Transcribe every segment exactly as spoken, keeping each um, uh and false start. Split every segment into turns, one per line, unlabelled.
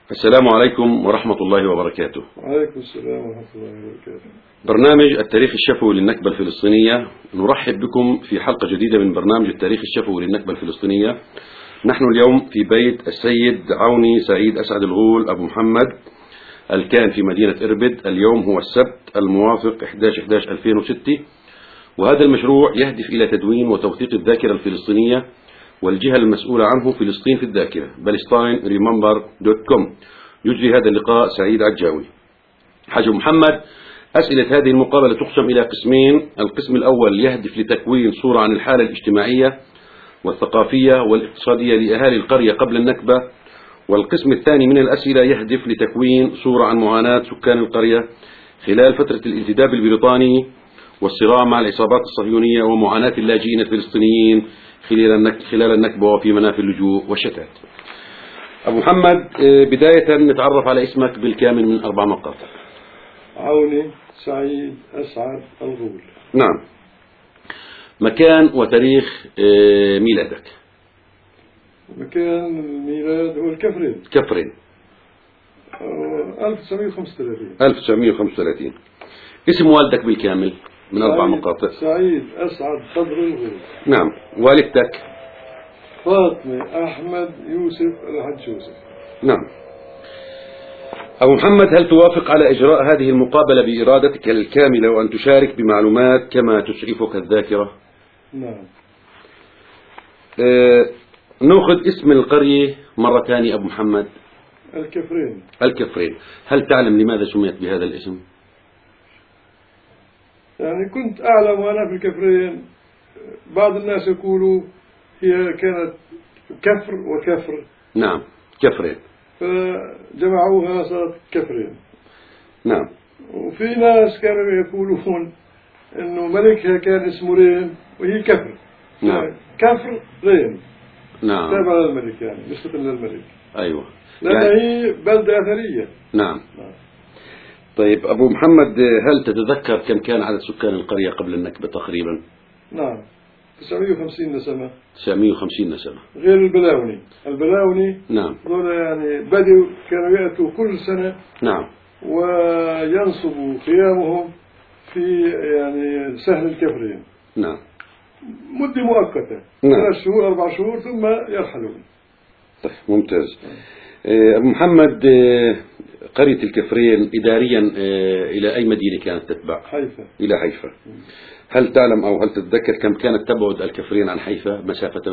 السلام عليكم ورحمة الله وبركاته.
وعليكم السلام ورحمة الله وبركاته.
برنامج التاريخ الشفوي للنكبة الفلسطينية، نرحب بكم في حلقة جديدة من برنامج التاريخ الشفوي للنكبة الفلسطينية. نحن اليوم في بيت السيد عوني سعيد أسعد الغول أبو محمد الكان في مدينة إربد. اليوم هو السبت الموافق أحد عشر أحد عشر ألفين وستة، وهذا المشروع يهدف إلى تدوين وتوثيق الذاكرة الفلسطينية، والجهة المسؤولة عنه فلسطين في الذاكرة Palestine Remember دوت كوم. يجري هذا اللقاء سعيد عجاوي. حاج محمد، أسئلة هذه المقابلة تقسم إلى قسمين. القسم الأول يهدف لتكوين صورة عن الحالة الاجتماعية والثقافية والاقتصادية لأهالي القرية قبل النكبة، والقسم الثاني من الأسئلة يهدف لتكوين صورة عن معاناة سكان القرية خلال فترة الانتداب البريطاني والصراع مع العصابات الصهيونية ومعاناة اللاجئين الفلسطينيين خلال النكبة وفي منافي اللجوء والشتات. أبو محمد، بداية نتعرف على اسمك بالكامل من أربع مقاطع.
عوني سعيد أسعد الغول.
نعم. مكان وتاريخ ميلادك.
مكان الميلاد هو الكفرين.
كفرين.
ألف وتسعمئة وخمسة وثلاثين.
ألف وتسعمئة وخمسة وثلاثين. اسم والدك بالكامل من أربع مقاطع.
سعيد أسعد صدر الغول.
نعم. والدتك؟
فاطمة أحمد يوسف الحج يوسف.
نعم. أبو محمد، هل توافق على إجراء هذه المقابلة بإرادتك الكاملة وأن تشارك بمعلومات كما تسعفك الذاكرة؟
نعم.
آه نأخذ اسم القرية مرة ثانية. أبو محمد.
الكفرين.
الكفرين. هل تعلم لماذا سميت بهذا الاسم؟
يعني كنت أعلم وأنا في الكفرين بعض الناس يقولوا هي كانت كفر وكفر.
نعم، كفرين،
فجمعوها صارت كفرين.
نعم.
وفي ناس كانوا يقولون إنه ملكها كان اسمه رين وهي كفر.
نعم.
كفر رين.
نعم.
تابع للملك، يعني نسبة للملك.
أيوة.
لأن
يعني
هي بلدة أثرية.
نعم.
نعم.
طيب أبو محمد، هل تتذكر كم كان عدد سكان القرية قبل النكبة تقريبا؟
نعم، تسعمئة وخمسين نسمة.
تسعمئة وخمسين نسمة.
غير البلاوني. البلاوني
نعم.
دول يعني بدوا كانوا يأتوا كل سنة.
نعم.
وينصبوا خيامهم في يعني سهل الكفرين.
نعم.
مدة مؤقتة.
نعم.
ثلاث شهور أربع شهور ثم يرحلون.
طيب، ممتاز. أبو محمد، قرية الكفرين إداريا إلى أي مدينة كانت تتبع؟
حيفا.
إلى حيفا. هل تعلم أو هل تتذكر كم كانت تبعد الكفرين عن حيفا مسافة؟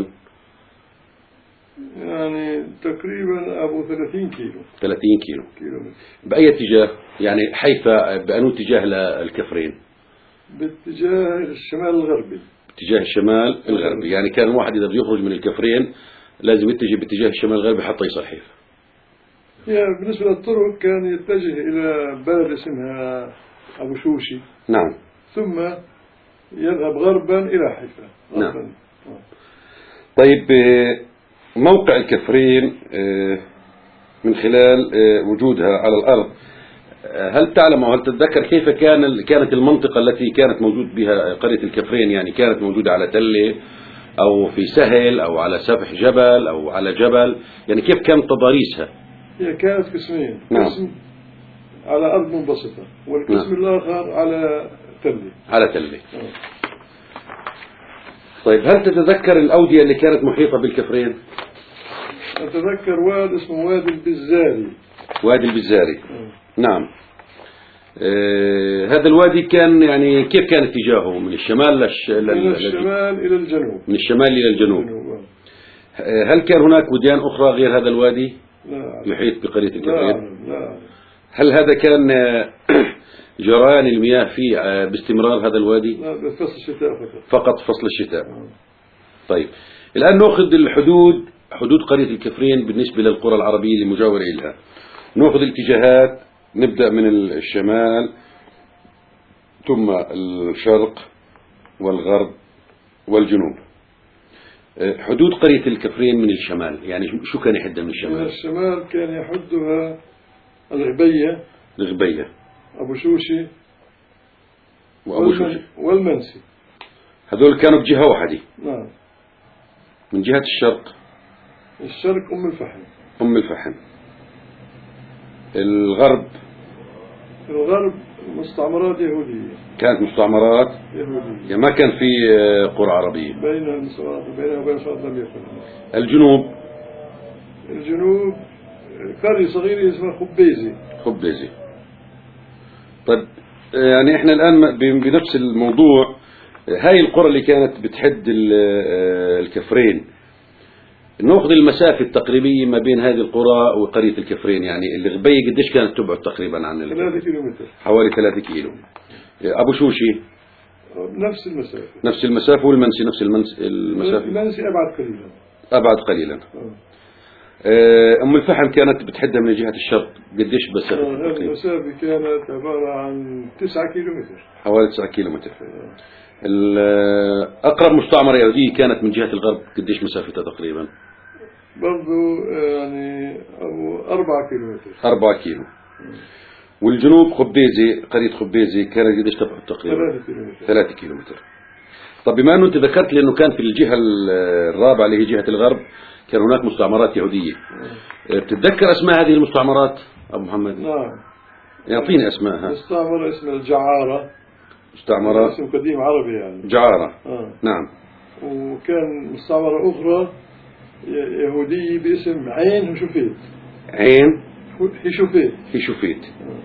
يعني تقريبا أبو ثلاثين كيلو.
ثلاثين كيلو.
كيلو.
بأي اتجاه؟ يعني حيفا بأنه اتجاه للكفرين؟
باتجاه الشمال الغربي.
باتجاه الشمال الغربي. يعني كان الواحد إذا بده يخرج من الكفرين لازم يتجه باتجاه الشمال الغربي حتى يصل حيفا.
يعني بالنسبة للطرق كان يتجه إلى بلد اسمها أبو شوشي.
نعم.
ثم يذهب غربا إلى حيفا.
نعم. طيب، موقع الكفرين من خلال وجودها على الأرض، هل تعلم أو هل تتذكر كيف كان كانت المنطقة التي كانت موجود بها قرية الكفرين؟ يعني كانت موجودة على تلة أو في سهل أو على سفح جبل أو على جبل؟ يعني كيف كانت تضاريسها؟
هي كانت قسمين.
نعم.
قسم على أرض منبسطة والقسم نعم. الآخر على تلة.
على تلة. طيب، هل تتذكر الأودية اللي كانت محيطة بالكفرين؟
أتذكر واد اسمه وادي البزاري.
وادي البزاري. نعم. آه هذا الوادي كان يعني كيف كان اتجاهه؟ من الشمال للش...
من الشمال إلى الجنوب.
من الشمال إلى الجنوب.
الجنوب.
آه هل كان هناك وديان أخرى غير هذا الوادي؟
لا.
يحيط بقرية الكفرين؟
لا. لا.
هل هذا كان جريان المياه فيه باستمرار هذا الوادي؟
لا، بفصل الشتاء فقط.
فقط فصل الشتاء. طيب، الآن نأخذ الحدود، حدود قرية الكفرين بالنسبة للقرى العربية المجاورة لها. نأخذ الاتجاهات، نبدأ من الشمال ثم الشرق والغرب والجنوب. حدود قرية الكفرين من الشمال، يعني شو كان يحدها من الشمال؟
من الشمال كان يحدها الغبية.
الغبية.
أبو شوشي.
وأبو شوشي.
والمنسي.
هذول كانوا بجهة واحدة.
نعم.
من جهة الشرق.
الشرق أم الفحم.
أم الفحم. الغرب
الغرب مستعمرات يهودية،
كانت مستعمرات
يهودية،
يعني ما كان في قرى عربية.
بين المستعمرات بينها وبين الفرد لم يكن.
الجنوب
الجنوب قرية صغيرة اسمها خبيزي.
خبيزي. طيب يعني احنا الآن بنفس الموضوع، هاي القرى اللي كانت بتحد الكفرين، نأخذ المسافة التقريبية ما بين هذه القرى وقرية الكفرين، يعني الغبية قديش كانت تبعد تقريبا عن
ثلاثة كيلومتر،
حوالي ثلاثة كيلو. أبو شوشي
نفس المسافة،
نفس المسافة، والمنسي نفس المنس... المسافة.
المنسي أبعد قليلا،
أبعد قليلا. أم الفحم كانت بتحدها من جهة الشرق، قديش مسافة؟
آه المسافة كانت عبارة عن تسعة كيلومتر، حوالي
تسعة كيلومتر. أقرب مستعمرة يهودية كانت من جهة الغرب، قديش مسافتها تقريبا؟
برضو يعني أربعة كيلومتر.
أربعة كيلو. والجنوب خبيزي، قرية خبيزي كانت قديش تبعد تقريبا؟
ثلاثة كيلومتر.
ثلاثة كيلومتر. طب بما أنه أنت ذكرت لي أنه كان في الجهة الرابعة اللي هي جهة الغرب كان هناك مستعمرات يهودية، بتتذكر أسماء هذه المستعمرات أبو محمد؟
نعم.
يعطيني أسماءها.
مستعمرة اسمها الجعارة،
مستعمرة
اسم قديم عربي يعني.
جعارة.
آه.
نعم.
وكان مستعمرة أخرى يهودية باسم عين هشوفيت.
عين
هشوفيت.
هشوفيت. آه.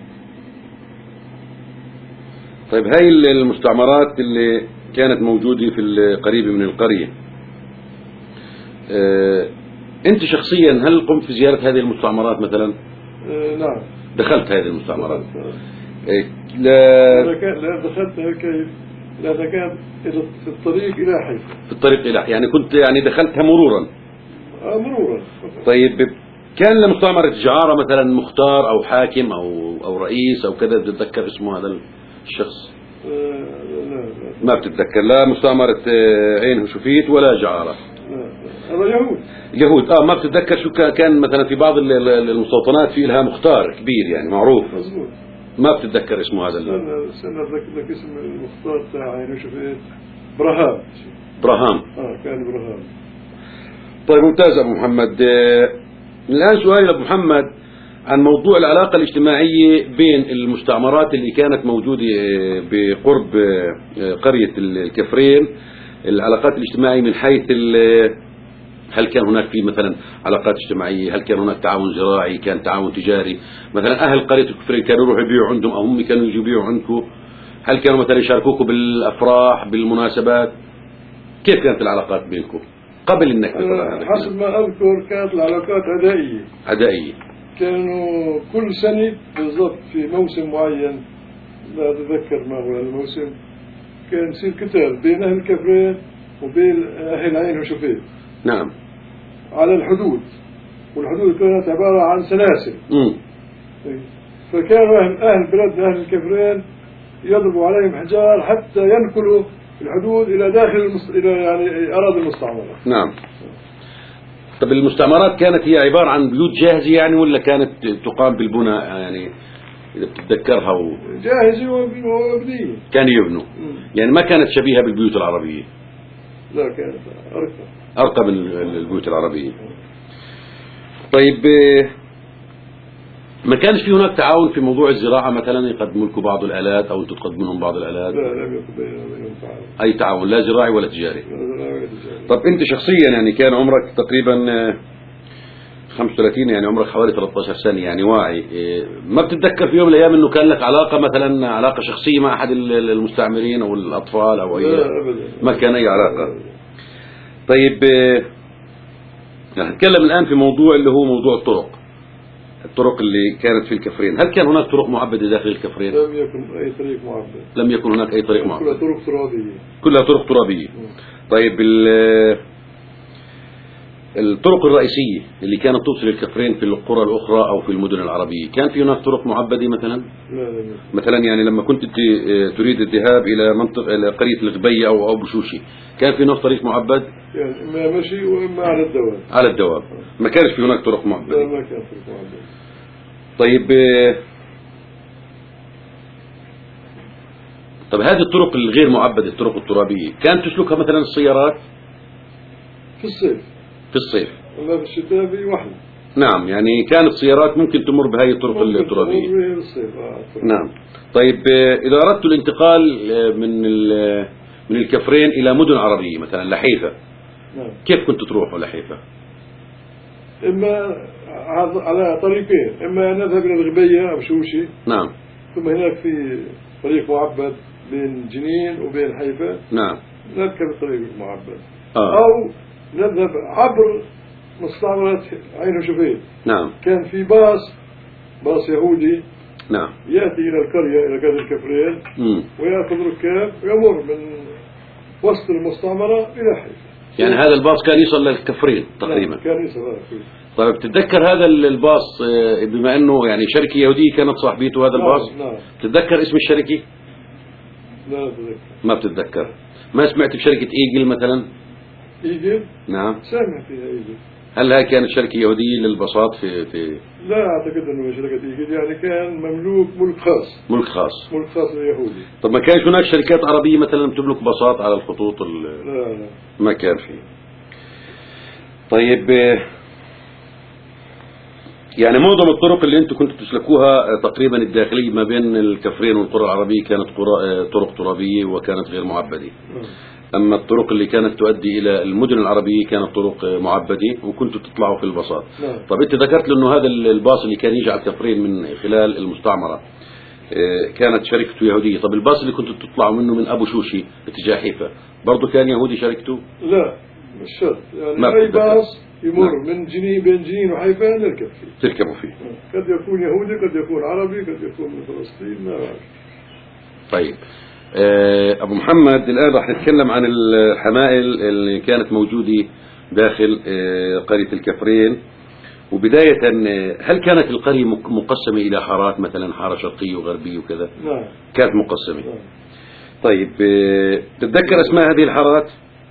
طيب هاي المستعمرات اللي كانت موجودة في القريب من القرية، اه أنت شخصيا هل قمت في زيارة هذه المستعمرات مثلا؟
اه نعم.
دخلت هذه المستعمرات؟
دخلت.
اه لا
لا دخلتها كيف؟ لا كانت في الطريق إلى حيفا.
في الطريق إلى يعني كنت يعني دخلتها مرورا؟
آه مرورا.
طيب كان لمستعمرة جعارة مثلا مختار أو حاكم أو أو رئيس أو كذا، بتتذكر اسمه هذا الشخص؟
لا لا
ما بتتذكر لا مستعمرة عين هشوفيت ولا جعارة؟
لا هذا يهود.
يهود. اه ما بتتذكر شو كان مثلا في بعض المستوطنات في لها مختار كبير يعني معروف؟
مظبوط.
ما بتتذكر اسمه هذا؟
استنى استنى اتذكر لك اسم المختار تاع عين هشوفيت. برهام.
برهام.
اه كان برهام.
طيب ممتاز ابو محمد. آه الان سؤالي لابو محمد عن موضوع العلاقة الاجتماعية بين المستعمرات اللي كانت موجودة بقرب قرية الكفرين، العلاقات الاجتماعية من حيث هل كان هناك في مثلا علاقات اجتماعية، هل كان هناك تعاون زراعي، كان تعاون تجاري، مثلا أهل قرية الكفرين كانوا يروحوا يبيعوا عندهم أو هم كانوا يجوا يبيعوا عندكم، هل كانوا مثلا يشاركوكم بالأفراح بالمناسبات، كيف كانت العلاقات بينكم قبل النكبة؟
حسب ما أذكر كانت العلاقات عدائية.
عدائية.
كانوا كل سنة بالضبط في موسم معين، لا أتذكر ما هو الموسم، كان يصير قتال بين أهل الكفرين وبين أهل عين هشوفيت.
نعم.
على الحدود، والحدود كانت عبارة عن سلاسل.
امم
فكانوا أهل أهل بلد أهل الكفرين يضربوا عليهم حجار حتى ينقلوا الحدود إلى داخل المست... إلى يعني أراضي المستعمرة.
نعم. طب المستعمرات كانت هي عبارة عن بيوت جاهزة يعني، ولا كانت تقام بالبناء يعني إذا بتتذكرها و...
جاهزة ومبنية.
كانوا يبنوا يعني ما كانت شبيهة بالبيوت العربية؟
لا كانت أرقى
أرقى من البيوت العربية. طيب ما كانش في هناك تعاون في موضوع الزراعة مثلا، يقدموا لكم بعض الآلات أو أنتم تقدموا لهم بعض الآلات؟
لا لم يكن بينهم تعاون.
أي تعاون لا زراعي ولا تجاري؟
لا زراعي ولا تجاري.
طب أنت شخصيا يعني كان عمرك تقريبا خمسة وثلاثين، يعني عمرك حوالي ثلاثة عشر سنة، يعني واعي، ما بتتذكر في يوم من الأيام أنه كان لك علاقة مثلا علاقة شخصية مع أحد المستعمرين أو الأطفال أو أي؟
لا أبدا.
ما كان أي علاقة. طيب نتكلم الآن في موضوع اللي هو موضوع الطرق، الطرق اللي كانت في الكفرين، هل كان هناك طرق معبدة داخل الكفرين؟
لم يكن أي طريق معبد.
لم يكن هناك أي طريق معبد.
كلها طرق ترابية.
كلها طرق ترابية. طيب الطرق الرئيسية اللي كانت توصل الكفرين في القرى الأخرى أو في المدن العربية، كان في هناك طرق معبدة مثلا؟
لا لا.
مثلا يعني لما كنت تريد الذهاب إلى منطقة إلى قرية الغبية أو أو بشوشي، كان في هناك طريق معبد؟
يعني إما مشي وإما على الدوام.
على الدوام. ما كانش في هناك طرق معبدة.
لا ما كان طرق معبدة.
طيب طب هذه الطرق الغير معبدة، الطرق الترابية، كانت تسلكها مثلا السيارات؟
في الصيف.
في الصيف.
أما في الشتاء في وحل.
نعم، يعني كانت سيارات ممكن تمر بهذه الطرق الترابية. نعم. طيب إذا أردت الانتقال من من الكفرين إلى مدن عربية مثلا لحيفا،
نعم.
كيف كنت تروح لحيفا؟
إما على طريقين، إما نذهب إلى الغبية أو شوشي،
نعم،
ثم هناك في طريق معبد بين جنين وبين حيفا،
نعم،
نركب الطريق المعبد.
آه.
أو نذهب عبر مستعمرة عين شفيد.
نعم.
كان في باص باص يهودي،
نعم،
يأتي إلى القرية إلى قرية الكفرين
مم.
ويأخذ ركاب ويمر من وسط المستعمرة إلى حيفا.
يعني هذا الباص كان يصل للكفرين تقريبا.
نعم. كان يصل.
طيب تتذكر هذا الباص بما أنه يعني شركة يهودية كانت صاحبيته هذا الباص؟
نعم. نعم.
تتذكر اسم الشركة؟
لا أتذكر.
ما بتتذكر. ما سمعت بشركة إيجل مثلا؟
إيجل؟
نعم.
سامع فيها إيجل.
هل هي كانت شركة يهودية للباصات في في
لا أعتقد أنه شركة إيجل، يعني كان مملوك ملك خاص.
ملك خاص.
ملك خاص لليهودي.
طب ما كانش هناك شركات عربية مثلا تملك باصات على الخطوط ال...
لا لا.
ما كان في. طيب يعني معظم الطرق اللي انتم كنتوا تسلكوها تقريبا الداخلية ما بين الكفرين والقرى العربية كانت قرى طرق ترابية وكانت غير معبدة. أما الطرق اللي كانت تؤدي إلى المدن العربية كانت طرق معبدة وكنتوا تطلعوا في الباصات. طب أنت ذكرت له أنه هذا الباص اللي كان يجي على الكفرين من خلال المستعمرة كانت شركته يهودية. طب الباص اللي كنتوا تطلعوا منه من أبو شوشي اتجاه حيفا برضه كان يهودي شركته؟
لا مش شرط، يعني أي باص يمر نعم. من جنين بين جنين وحيفا نركب فيه.
تركبوا فيه.
قد يكون يهودي، قد يكون عربي، قد يكون من فلسطين، ما أعرف.
طيب أبو محمد، الآن راح نتكلم عن الحمائل اللي كانت موجودة داخل قرية الكفرين. وبداية هل كانت القرية مقسمة إلى حارات مثلا حارة شرقية وغربية وكذا؟
نعم.
كانت مقسمة.
نعم.
طيب تتذكر أسماء هذه الحارات؟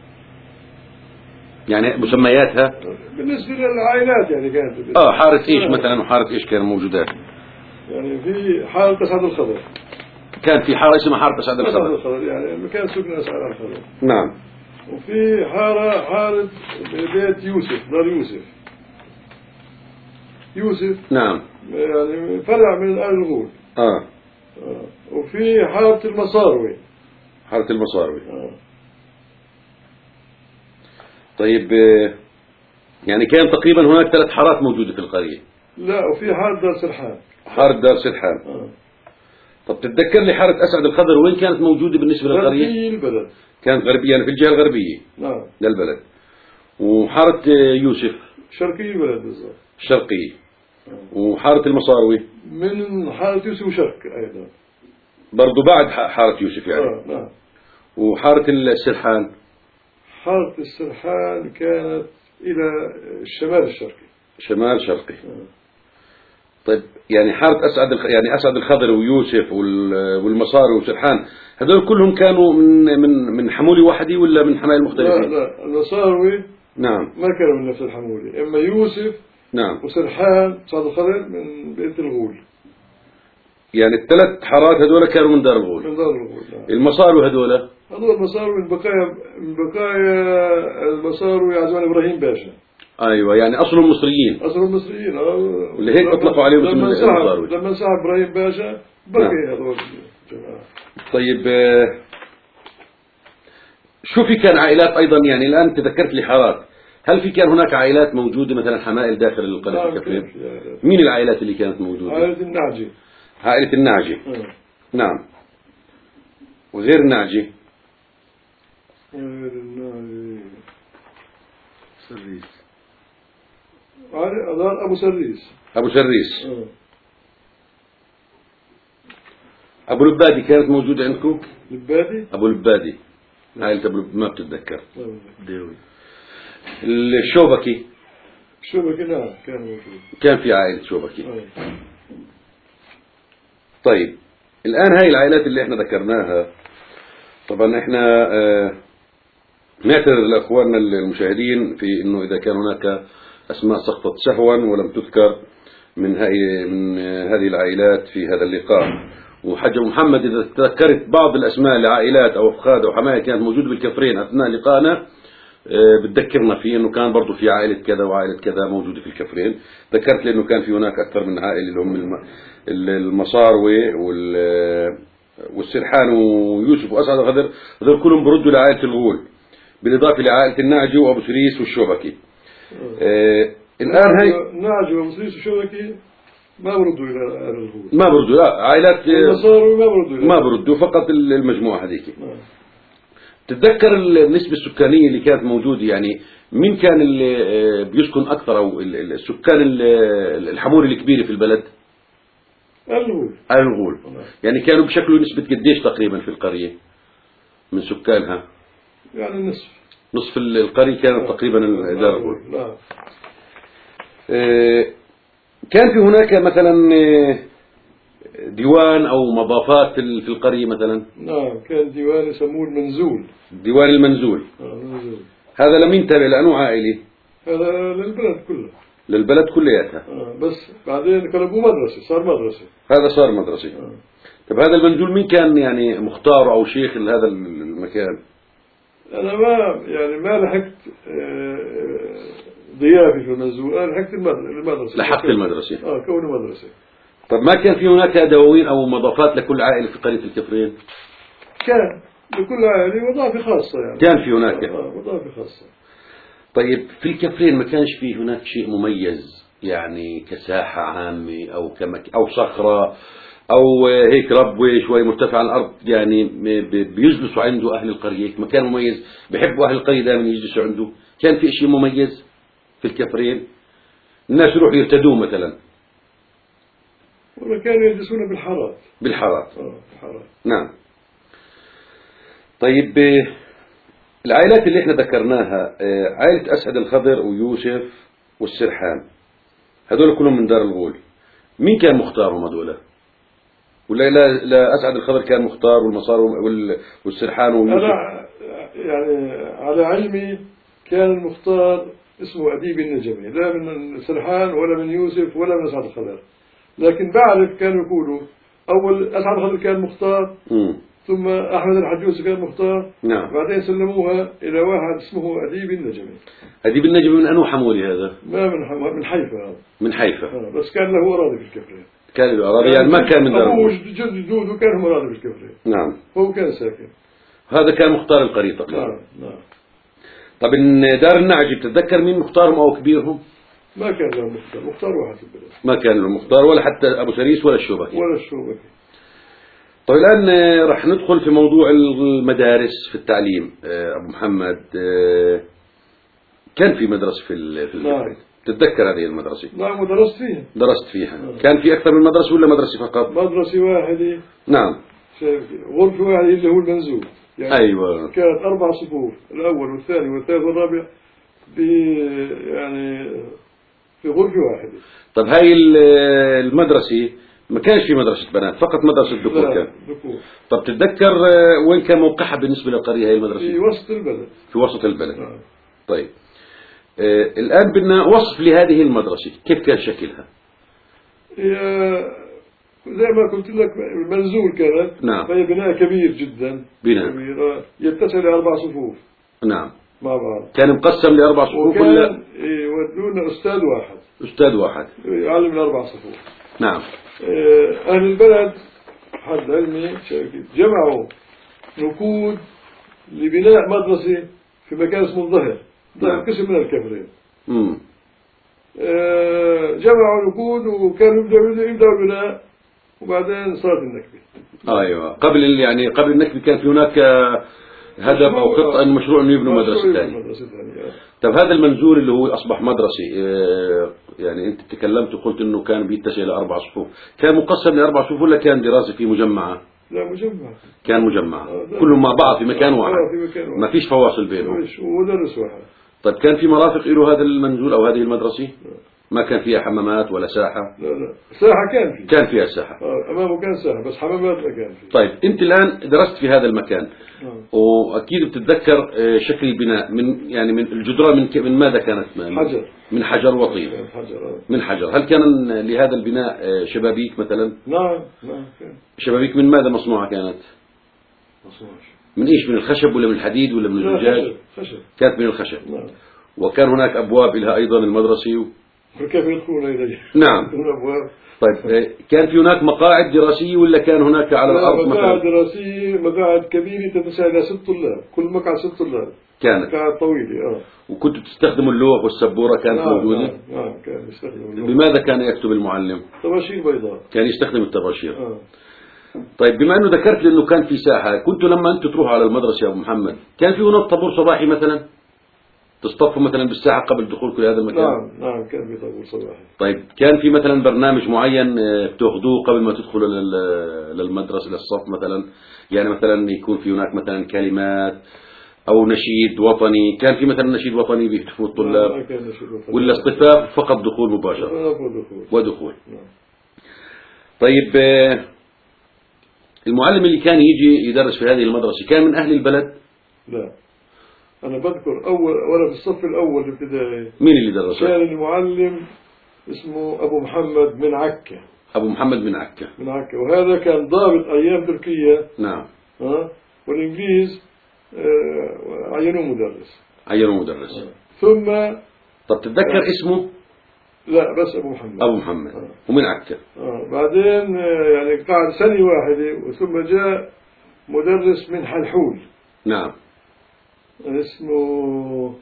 يعني مسمياتها؟
بالنسبة للعائلات يعني كانت
آه حارة إيش مثلا وحارة إيش كانوا موجودات؟
يعني في حارة أسعد الخضر.
كان في حارة اسمها حارة أسعد الخضر.
الخضر يعني مكان سكن أسعد الخضر.
نعم.
وفي حارة حارة بيت يوسف، دار يوسف. يوسف.
نعم.
يعني فرع من آل الغول.
آه.
آه. وفي حارة المصاروي.
حارة المصاروي.
آه.
طيب يعني كان تقريبا هناك ثلاث حارات موجودة في القرية.
لا وفي حارة دار سرحان.
حارة دار سرحان.
آه.
طب تتذكر لي حارة أسعد الخضر وين كانت موجودة بالنسبة للقرية؟
غربية البلد.
كانت غربية يعني في الجهة الغربية.
نعم.
للبلد. وحارة يوسف.
شرقية البلد بالضبط.
شرقية. آه. وحارة المصاروي.
من حارة يوسف وشرق أيضا.
برضو بعد حارة يوسف يعني.
آه. نعم.
وحارة السرحان.
حارة السرحان كانت إلى الشمال الشرقي.
شمال شرقي. آه. طيب يعني حارة أسعد الخ... يعني أسعد الخضر ويوسف وال... والمصاري وسرحان هذول كلهم كانوا من من من حمولة واحدة ولا من حمايل مختلفين؟
لا لا المصاروي
نعم
ما كانوا من نفس الحمولة، إما يوسف
نعم
وسرحان أسعد الخضر من بيت الغول.
يعني الثلاث حارات هذول كانوا من دار الغول.
من دار الغول. نعم.
المصاري هذول
هذول المصاروي من بقايا من بقايا المصاروي عزمان إبراهيم باشا.
ايوه يعني اصلهم مصريين.
اصلهم مصريين اه.
اللي هيك اطلقوا عليهم اسم المصاروي.
لما انسحب ابراهيم باشا بقي هذول الجماعه.
طيب شو في كان عائلات ايضا يعني الان تذكرت لي حارات، هل في كان هناك عائلات موجوده مثلا حمائل داخل القريه الكفرين؟ مين العائلات اللي كانت موجوده؟
عائله النعجي.
عائله النعجي. اه. نعم. وغير النعجي؟
غير النعجي
سريس.
دار أبو سريس.
أبو سريس.
أه.
أبو لبادي كانت موجودة عندكم؟
لبادي؟
أبو لبادي. عائلة أبو لبادي ما بتتذكر. ديوي. الشوبكي.
الشوبكي نعم كان موجود.
كان في عائلة شوبكي.
أه.
طيب الآن هاي العائلات اللي احنا ذكرناها طبعا احنا اه نعتذر لأخواننا المشاهدين في انه اذا كان هناك أسماء سقطت سهوا ولم تذكر من هاي من هذه العائلات في هذا اللقاء. وحاج محمد إذا تذكرت بعض الأسماء لعائلات أو أفخاذ أو حماية كانت موجودة بالكفرين أثناء لقائنا آه، بتذكرنا فيه انه كان برضه في عائلة كذا وعائلة كذا موجودة في الكفرين. ذكرت لي انه كان في هناك اكثر من عائلة اللي هم الم- المصاروي وال والسرحان ويوسف واسعد الغدر، هذول كلهم بردوا لعائلة الغول، بالاضافة لعائلة الناجي وابو سريس والشوبكي. آه الان هي
ناجي وابو سريس والشوبكي ما بردوا الى اهل الغول،
ما بردوا، لا عائلات
المصاروي ما بردوا
ما بردوا، فقط المجموعة هذيك. تتذكر النسبة السكانية اللي كانت موجودة، يعني مين كان اللي بيسكن أكثر أو السكان الحمور الكبيرة في البلد؟
الغول.
الغول. يعني كانوا بشكلوا نسبة قديش تقريبا في القرية من سكانها؟
يعني النصف،
نصف القرية كانت تقريبا دار الغول. كان في هناك مثلا ديوان أو مضافات في القرية مثلا؟
نعم، كان ديوان يسموه المنزول.
ديوان المنزول.
آه المنزول.
هذا لمين تابع، لأنه عائلي؟
هذا للبلد كله.
للبلد كلياتها.
آه بس بعدين قلبوه مدرسة، صار مدرسة.
هذا صار مدرسة. آه. طب هذا المنزول مين كان يعني مختار أو شيخ لهذا المكان؟
أنا ما يعني ما لحقت ضيافي في المنزول، أنا لحقت المدرسة.
لحقت المدرسة.
آه كونه مدرسة.
طب ما كان في هناك دواوين أو مضافات لكل عائلة في قرية الكفرين؟
كان لكل عائلة وظائف خاصة يعني.
كان في هناك.
آه وظائف خاصة.
طيب في الكفرين ما كانش في هناك شيء مميز يعني كساحة عامة أو كمك أو صخرة أو هيك ربوة شوي مرتفع عن الأرض، يعني بيجلسوا عنده أهل القرية، مكان مميز بيحبوا أهل القرية دائما يجلسوا عنده؟ كان في شيء مميز في الكفرين الناس يروحوا يرتدوه مثلا؟
ولا كانوا يجلسون بالحارات.
بالحارات.
اه بالحارات.
نعم. طيب العائلات اللي احنا ذكرناها، عائلة أسعد الخضر ويوسف والسرحان، هذول كلهم من دار الغول، مين كان مختارهم هذول؟ ولا لا, لا أسعد الخضر كان مختار والمصار والسرحان ويوسف؟
أنا يعني على علمي كان المختار اسمه أديب النجمي، لا من سرحان ولا من يوسف ولا من أسعد الخضر، لكن بعرف كانوا يقولوا أول أسعد الخضر كان مختار، م. ثم أحمد الحجوسي كان مختار،
نعم.
بعدين سلموها إلى واحد اسمه أديب النجمي.
أديب النجمي من أنو حمولي هذا؟
ما من حم... من حيفا.
من حيفا.
آه بس كان له أراضي في الكفرين.
كان له أراضي يعني ما كان من دار الغول.
جد جدوده كان هم أراضي في الكفرين.
نعم.
هو كان ساكن.
هذا كان مختار القرية تقريبا.
نعم نعم.
طب إن دار النعجي بتتذكر مين مختارهم أو كبيرهم؟
ما كان له مختار، مختار واحد في البلد.
ما كان له مختار ولا حتى أبو سريس ولا الشوبكي.
ولا الشوبكي.
طيب الآن رح ندخل في موضوع المدارس في التعليم. أبو محمد، كان في مدرسة في الكفرين؟
نعم.
تتذكر هذه المدرسة؟
نعم درست فيها.
درست فيها. نعم. كان في أكثر من مدرسة ولا مدرسة فقط؟
مدرسة واحدة.
نعم.
غرفة واحدة اللي هو المنزول. يعني
أيوة.
كانت أربع صفوف، الأول والثاني والثالث والرابع في يعني في غرفة واحدة.
طب هاي المدرسة ما كانش في مدرسة بنات، فقط مدرسة ذكور كان.
ذكور.
طب تتذكر وين كان موقعها بالنسبة للقرية هاي المدرسة؟
في وسط البلد.
في وسط البلد.
نعم.
طيب آه الآن بدنا وصف لهذه المدرسة، كيف كان شكلها؟
هي زي ما قلت لك منزول كانت.
نعم.
فهي بناء كبير جدا.
بناء
كبير يتسع لأربع صفوف.
نعم.
مع بعض.
كان مقسم لأربع صفوف ولا؟
يودونا أستاذ واحد.
أستاذ واحد.
يعلم الأربع صفوف.
نعم.
أهل البلد حد علمي جمعوا نقود لبناء مدرسة في مكان اسمه الظهر. ظهر قسم من الكفرين.
امم.
جمعوا نقود وكانوا يبدأوا يبدأوا البناء وبعدين صارت النكبة.
ايوه قبل يعني قبل النكبة كان في هناك هدف او خطة ان مشروع انه يبنوا مدرسة ثانية. طب هذا المنزول اللي هو اصبح مدرسة، يعني انت تكلمت وقلت انه كان بيتسع لاربع صفوف، كان مقسم لاربع صفوف ولا كان دراسة في مجمعة؟
لا مجمع.
كان مجمع. كلهم مع بعض في مكان واحد.
في مكان واحد.
ما فيش فواصل بينهم.
ودرس واحد.
طيب كان في مرافق له هذا المنزول او هذه المدرسة؟ لا. ما كان فيها حمامات ولا ساحة؟
لا لا ساحة كان فيه.
كان فيها ساحة.
أمامه كان ساحة بس حمامات ما كان فيه.
طيب أنت الآن درست في هذا المكان.
نعم.
وأكيد بتتذكر شكل البناء من يعني من الجدران من من ماذا كانت؟ من
حجر.
من حجر وطين.
من حجر.
من حجر. هل كان لهذا البناء شبابيك مثلا؟
نعم نعم كان.
شبابيك من ماذا مصنوعة كانت؟
مصنوعة
من إيش؟ من الخشب ولا من الحديد ولا من
لا،
الزجاج؟
خشب خشب.
كانت من الخشب.
نعم.
وكان هناك أبواب لها أيضا المدرسة و...
كيف يدخلون إليه؟
نعم.
بدون أبواب.
طيب آه، كان في هناك مقاعد دراسية ولا كان هناك على
لا،
الأرض
مقاعد
مثلا؟
دراسية، مقاعد كبيرة تتسع إلى ست طلاب، كل مقعد ست طلاب.
كانت.
مقاعد طويلة. آه.
وكنتوا تستخدموا اللوح والسبورة كانت
نعم
موجودة؟
نعم نعم، كان يستخدم اللوح.
بماذا كان يكتب المعلم؟
طباشير بيضاء.
كان يستخدم الطباشير.
آه.
طيب بما أنه ذكرت لي أنه كان في ساحة، كنتوا لما أنتوا تروحوا على المدرسة يا أبو محمد كان في هناك طابور صباحي مثلا؟ تصطفوا مثلا بالساعة قبل دخولكم لهذا المكان؟
نعم نعم، كان في طابور صباحي.
طيب كان في مثلا برنامج معين آه، بتاخذوه قبل ما تدخلوا لل- للمدرسة للصف مثلا؟ يعني مثلا يكون في هناك مثلا كلمات أو نشيد وطني، كان في مثلا نشيد وطني بيهتفوا
ما
الطلاب
كان نشيد وطني.
ولا اصطفاف فقط دخول مباشر؟
دخول.
ودخول.
نعم.
طيب آه، المعلم اللي كان يجي يدرس في هذه المدرسة كان من أهل البلد؟
لا، أنا بذكر أول وأنا في الصف الأول الابتدائي
مين اللي درسه؟
كان المعلم اسمه أبو محمد من عكا.
أبو محمد من عكا.
من عكا، وهذا كان ضابط أيام تركيا.
نعم.
ها، والإنجليز آه، عينوه مدرس.
عينوه مدرس.
آه. ثم
طب تتذكر اسمه؟
لا، بس أبو محمد.
أبو محمد.
آه.
ومن عكا.
آه. بعدين آه، يعني قعد سنة واحدة، ثم جاء مدرس من حلحول.
نعم.
اسمه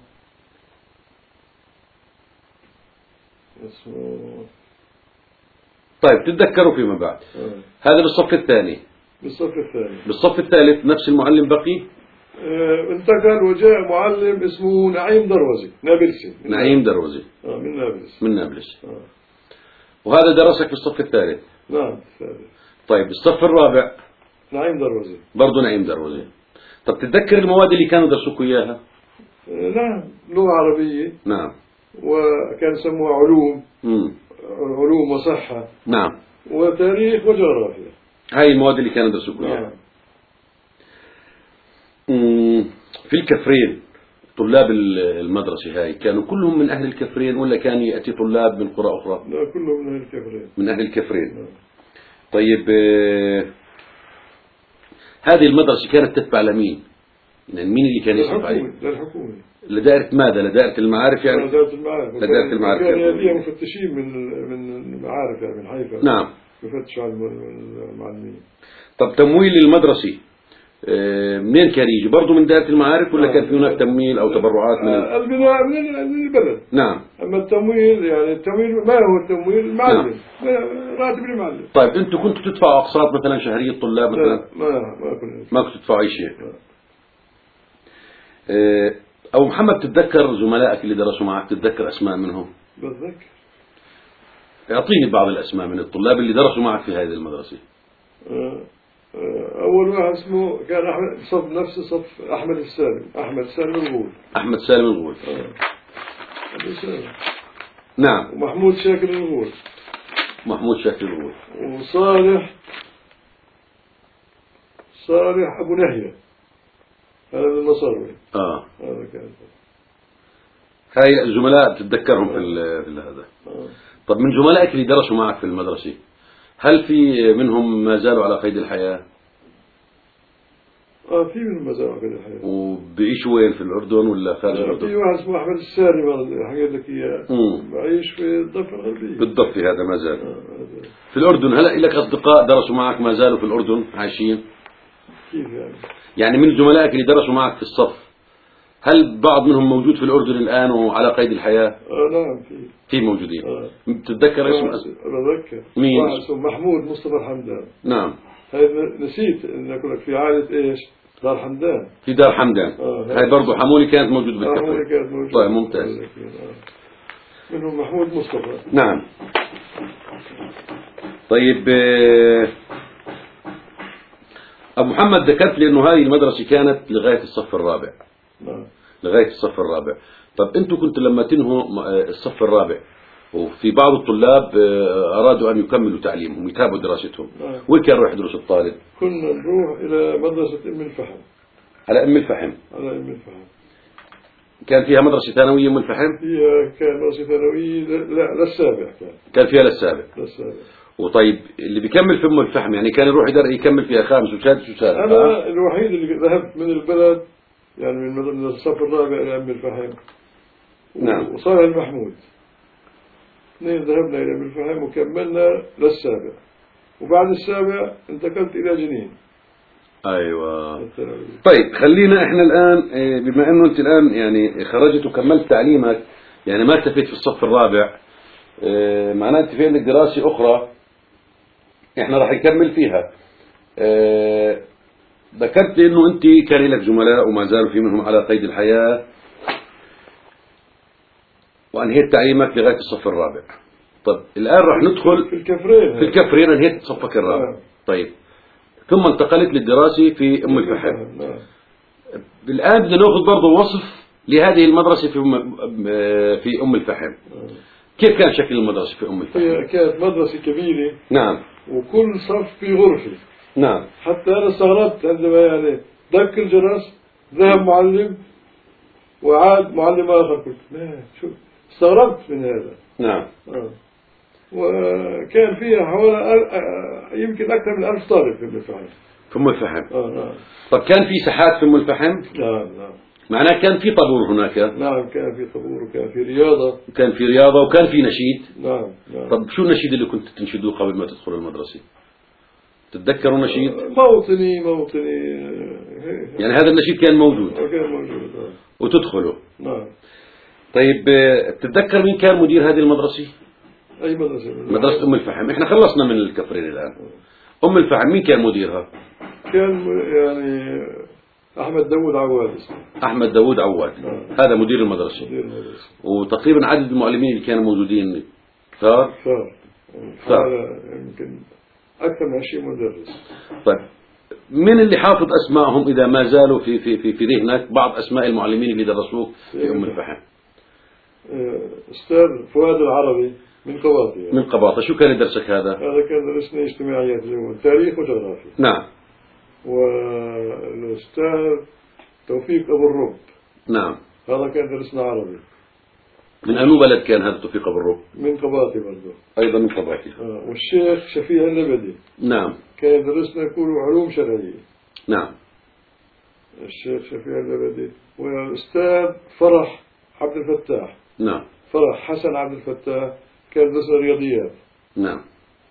اسمه
طيب تتذكروا فيما بعد.
آه.
هذا بالصف الثاني.
بالصف الثاني.
بالصف الثالث نفس المعلم بقي؟
آه. انتقل وجاء معلم اسمه نعيم دروزي نابلسي.
نعيم دروزي.
آه. من نابلس.
من نابلس.
آه.
وهذا درسك في الصف الثالث؟
نعم الثالث.
طيب الصف الرابع؟
نعيم دروزي.
برضه نعيم دروزي. طب تتذكر المواد اللي كانوا يدرسوكوا إياها؟
آه. نعم، لغة عربية.
نعم.
وكان يسموها علوم.
مم.
علوم وصحة.
نعم.
وتاريخ وجغرافيا.
هاي المواد اللي كانوا يدرسوكوا إياها.
نعم.
مم. في الكفرين طلاب المدرسة هاي كانوا كلهم من أهل الكفرين ولا كان يأتي طلاب من قرى أخرى؟
لا، كلهم من أهل الكفرين.
من أهل الكفرين.
نعم.
طيب آه، هذه المدرسة كانت تتبع لمين؟ يعني مين اللي كان يصرف عليه؟
للحكومة. للحكومة.
لدائرة ماذا؟ لدائرة المعارف يعني؟
لدائرة المعارف.
لدائرة المعارف.
كان يأتيها مفتشين من من المعارف يعني من حيفا.
نعم.
يفتشوا على المعلمين.
طب تمويل المدرسة آه، منين كان يجي؟ برضه من دائرة المعارف ولا كان في هناك تمويل أو تبرعات من
آه، البناء من من البلد.
نعم.
أما التمويل يعني التمويل ما هو التمويل؟ المعلم. راتب المعلم.
طيب أنتم كنتوا تدفعوا أقساط مثلا شهرية الطلاب مثلا؟
لا، ما ما كنا.
ما كنتوا تدفعوا أي شيء. آه، أو محمد تتذكر زملائك اللي درسوا معك؟ تتذكر أسماء منهم؟
بتذكر.
اعطيني بعض الأسماء من الطلاب اللي درسوا معك في هذه المدرسة.
آه، آه، أول واحد اسمه كان أحمد، صف نفس صف أحمد السالم. أحمد سالم الغول.
أحمد سالم الغول.
آه. أبو سالم.
نعم.
ومحمود شاكر الغول.
محمود شاكر الغول.
وصالح صالح أبو نهية، هذا من المصروي.
آه.
هذا كان.
هاي الزملاء بتتذكرهم في ال- في هذا.
آه.
طب من زملائك اللي درسوا معك في المدرسة هل في منهم ما زالوا على قيد الحياة؟
آه في من مزارع في الحياة.
وبيعيشوا وين، في الأردن ولا خارج
آه، في
الأردن؟
واحد اسمه أحمد الساري حكيت لك إياه،
مم.
بعيش في الضفة الغربية.
بالضبط هذا ما زال.
آه، هذا.
في الأردن هلا لك أصدقاء درسوا معك ما زالوا في الأردن عايشين؟
كيف يعني؟
يعني من زملائك اللي درسوا معك في الصف هل بعض منهم موجود في الأردن الآن وعلى قيد الحياة؟
آه نعم في.
في موجودين.
آه.
تتذكر اسم أس...
بتذكر.
مين؟
واحد اسمه محمود مصطفى الحمدان.
نعم.
هذا نسيت إن أقول لك في عائلة إيش؟ دار حمدان.
في دار حمدان.
آه.
هاي برضو حمولي كانت موجود
آه
بالكفر.
حمولي كانت موجودة.
طيب ممتاز.
آه. منهم محمود مصطفى.
نعم. طيب آه، أبو محمد ذكرت لي أنه هذه المدرسة كانت لغاية الصف الرابع.
نعم.
لغاية الصف الرابع. طب أنتم كنتوا لما تنهوا آه، الصف الرابع وفي بعض الطلاب آه، أرادوا أن يكملوا تعليمهم يتابعوا دراستهم،
نعم.
وين كان يروح يدرس الطالب؟
كنا نروح إلى مدرسة أم الفحم.
على أم الفحم.
على أم الفحم.
كان فيها مدرسة ثانوية أم الفحم؟
هي كان مدرسة ثانوية لا للسابع كان.
كان فيها للسابع.
للسابع.
وطيب اللي بيكمل في ام الفحم يعني كان يروح يدر يكمل فيها خامس وسادس وسابع؟
انا الوحيد اللي ذهبت من البلد يعني من من الصف الرابع الى ام الفحم.
نعم.
وصالح المحمود اثنين ذهبنا الى ام الفحم وكملنا للسابع، وبعد السابع انتقلت الى جنين.
ايوه. طيب خلينا احنا الان بما انه انت الان يعني خرجت وكملت تعليمك يعني ما اكتفيت في الصف الرابع، معناه انت في عندك دراسه اخرى احنا راح نكمل فيها. ذكرت انه انت كان لك زملاء وما زالوا في منهم على قيد الحياه وانهيت تعليمك لغايه الصف الرابع. طب الان راح ندخل
في الكفرين
في الكفرين انهيت صفك الرابع. طيب ثم انتقلت للدراسة في أم الفحم. الآن بدنا نأخذ برضه وصف لهذه المدرسة في أم في أم الفحم. كيف كان شكل المدرسة في أم الفحم؟
هي كانت مدرسة كبيرة.
نعم.
وكل صف في غرفة.
نعم.
حتى أنا استغربت عندما يعني دق الجرس ذهب معلم وعاد معلم آخر، قلت ما شو استغربت من هذا.
نعم.
آه. وكان فيها حوالي يمكن أكثر من ألف طالب في أم الفحم.
في أم الفحم.
آه نعم.
طب كان في ساحات في أم الفحم؟
نعم نعم.
معناه كان في طابور هناك؟
نعم كان في طابور وكان في رياضة.
كان في رياضة وكان في نشيد؟
نعم نعم.
طب شو النشيد اللي كنت تنشدوه قبل ما تدخل المدرسة؟ تتذكروا نشيد؟
موطني موطني.
يعني هذا النشيد كان موجود؟
كان موجود.
وتدخلوا؟
نعم.
طيب تتذكر مين كان مدير هذه المدرسة؟
أي مدرسة؟
مدرسة أم الفحم. إحنا خلصنا من الكفرين الآن. أم الفحم مين كان مديرها؟
كان يعني أحمد داود عواد.
أحمد داود عواد.
نعم.
هذا مدير المدرسة.
مدير المدرسة.
وتقريبا عدد المعلمين اللي كانوا موجودين كثار؟
كثار. كثار. يمكن أكثر من عشرين مدرس.
طيب من اللي حافظ أسمائهم إذا ما زالوا في في في في ذهنك بعض أسماء المعلمين اللي درسوك في أم الفحم؟
أستاذ فؤاد العربي من قباطي. يعني.
من قباطة. شو كان يدرسك هذا؟
هذا كان درسنا اجتماعيات تاريخ وجغرافيا.
نعم.
والأستاذ توفيق أبو الرب.
نعم.
هذا كان درسنا عربي.
من أنو بلد كان هذا توفيق أبو الرب؟
من قباطي برضه.
أيضا من قباطي.
آه. والشيخ شفيع اللبدي.
نعم.
كان درسنا يقول علوم شرعية.
نعم.
الشيخ شفيع اللبدي. والأستاذ فرح عبد الفتاح.
نعم.
فرح حسن عبد الفتاح كان درسنا رياضيات.
نعم.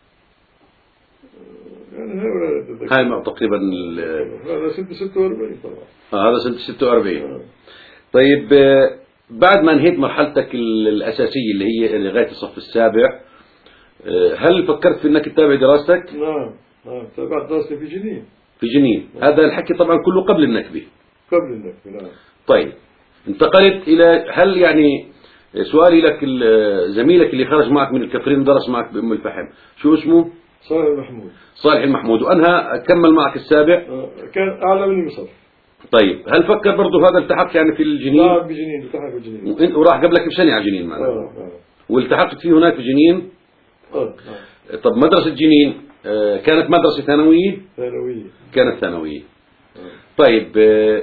يعني هؤلاء
هاي تقريبا
هذا سنة ستة وأربعين طبعا.
آه هذا سنة ستة وأربعين.
آه.
طيب بعد ما انهيت مرحلتك الأساسية اللي هي لغاية الصف السابع، هل فكرت في أنك تتابع دراستك؟
نعم نعم تابعت دراستي في جنين.
في جنين. نعم. هذا الحكي طبعا كله قبل النكبة.
قبل النكبة نعم.
طيب انتقلت إلى هل يعني سؤالي لك زميلك اللي خرج معك من الكفرين درس معك بأم الفحم شو اسمه؟
صالح المحمود.
صالح المحمود. وأنها كمل معك السابع؟
آه. كان أعلى مني بصف.
طيب هل فكر برضه هذا التحق يعني في الجنين؟
نعم بجنين التحق في جنين.
وانت وراح قبلك بسنة على جنين معنا.
آه. آه.
والتحقت فيه هناك في جنين؟
آه. آه.
طب مدرسة جنين آه كانت مدرسة ثانوية؟
ثانوية.
كانت ثانوية.
آه.
طيب آه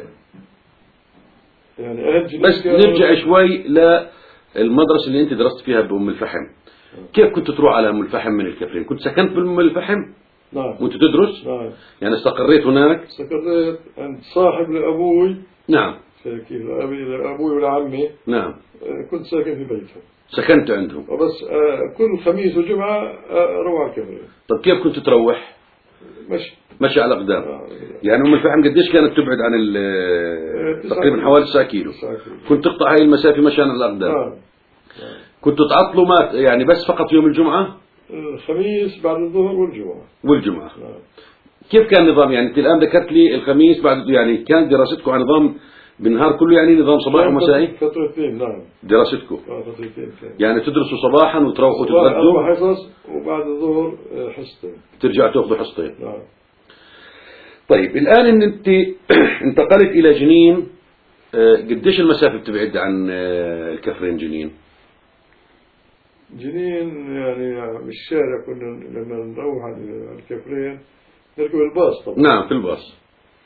يعني أهل جنين
بس نرجع شوي للمدرسة اللي انت درست فيها بأم الفحم. آه. كيف كنت تروح على أم الفحم من الكفرين؟ كنت سكنت بأم الفحم؟
نعم.
وانت تدرس؟
نعم.
يعني استقريت هناك؟
استقريت عند صاحب لأبوي.
نعم.
كيف لأبي لأبوي ولعمي.
نعم.
كنت ساكن في بيتهم.
سكنت عندهم.
وبس كل خميس وجمعة أروح الكفرين.
طب كيف كنت تروح؟
مشي.
مشي على الأقدام. آه. يعني أم الفحم قديش كانت تبعد عن تقريبا حوالي تسعة كيلو. كنت تقطع هاي المسافة مشي على الأقدام.
آه. آه.
كنت تعطلوا ما يعني بس فقط يوم الجمعة؟
الخميس بعد الظهر والجمعة.
والجمعة.
آه.
كيف كان النظام يعني أنت الآن ذكرت لي الخميس بعد يعني كانت دراستكم عن نظام بالنهار كله يعني نظام صباحي ومسائي؟
فترتين نعم.
دراستكم؟
اه فترتين.
يعني تدرسوا صباحا وتروحوا تتغدوا؟
أربع حصص وبعد الظهر حصتين.
ترجع تأخذوا حصتين.
نعم.
طيب الآن إن أنت انتقلت إلى جنين، قديش المسافة بتبعد عن الكفرين جنين؟
جنين يعني بالشارع كنا لما نروح على الكفرين نركب الباص طبعا.
نعم في الباص.